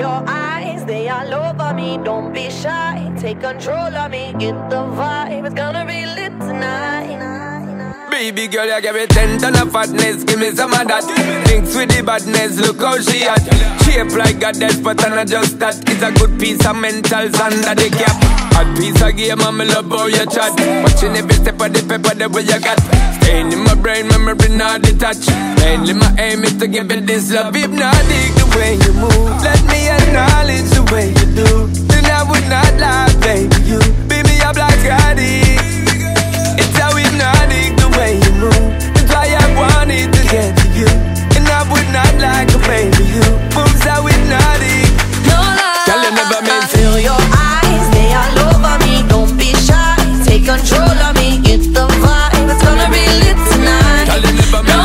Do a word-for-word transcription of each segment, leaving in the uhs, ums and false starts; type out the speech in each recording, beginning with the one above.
your eyes, they all over me. Don't be shy, take control of me. Get the vibe, it's gonna be lit tonight. Baby girl, you give me ten ton of fatness, give me some of that. Thinks with the badness, look how she at. Shape like a death, but I'm not just that. It's a good piece of mentals under the cap. A piece of game, and me love how you chat. Watching every step of the paper, the way you got. Staying in my brain, memory not detached. Mainly my aim is to give it this love. If not, dig the way you move. Let me acknowledge the way you do. Then I would not lie, baby, you beat me up like I did. It's how hypnotic the way you move. That's why I wanted to get to you. And I would not like a baby you. Moves how hypnotic. No lie, girl, you never meant to. Feel your eyes, they all over me. Don't be shy, take control of me. Get the vibe, it's gonna be lit tonight. Girl, you never meant. No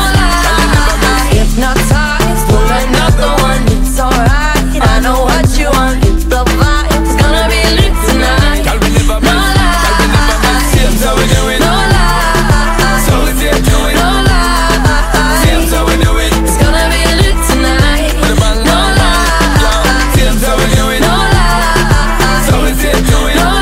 lie, hypnotized, pull another one. It's alright, I know what you want. Get the vibe, it's gonna be lit tonight. Girl, we never meant. No lie, girl, we never meant. Seems how we do it. no lie, so we see it do it. no lie. Seems how we do it. It's gonna be lit tonight. With a bang, No bang, bang. lie, Seems how we do it. no lie. So we see it do it. No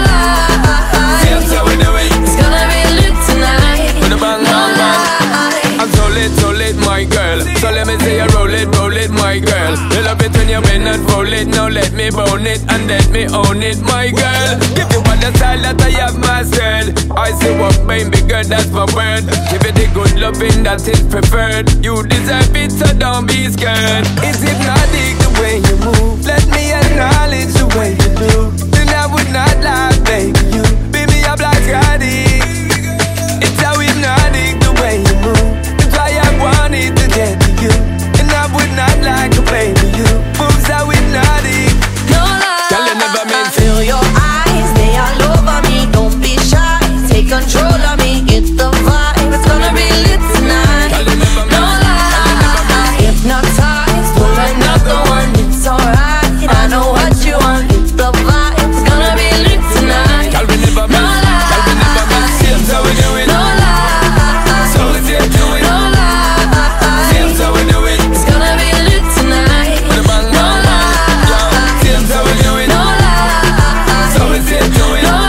lie, Seems how we do it. it's gonna be lit tonight. With a bang, No bang, bang. lie. I'm so lit, so lit, my girl. So let me say you roll it, roll it, my girl. You love it when you bend and roll it. Now let me bone it and let me own it, my girl. Give you all the style that I have mastered. I say what baby girl, that's my word. Give it the good loving that is preferred. You deserve it, so don't be scared. It's hypnotic the way you move. Let me acknowledge the way you do. Then I would not lie, baby, you beat me up like I did. It's how hypnotic the way you move. That's why I wanted to get to you. And I would not like a baby you. Moves how hypnotic. No lie, Girl, you never meant to. feel your eyes, they all over me. Don't be shy, take control of me. Get the vibe, it's gonna be lit tonight. Girl, you never No meant. lie, hypnotized, pull another one. It's alright, I know what you want. Get the vibe, it's gonna be lit tonight. Girl, we never No meant. Girl, we never meant. Seems how we do it. No lie, So we see it do it. no lie. Seems how we do it. It's gonna be lit tonight. With a bang, No bang, bang. lie, Seems how we do it. no lie. So we see it do it. No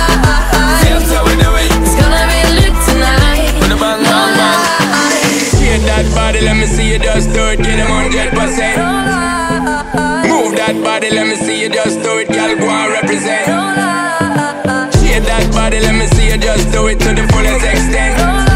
lie, Seems how we do it. it's gonna be lit tonight. With a bang, No bang, bang. lie, Shake that body, let me see you just do it. Get them one hundred percent. no lie, Move that body, let me see you just do it. Girl, go and represent. no lie, Shake that body, let me see you just do it to the fullest extent. no lie.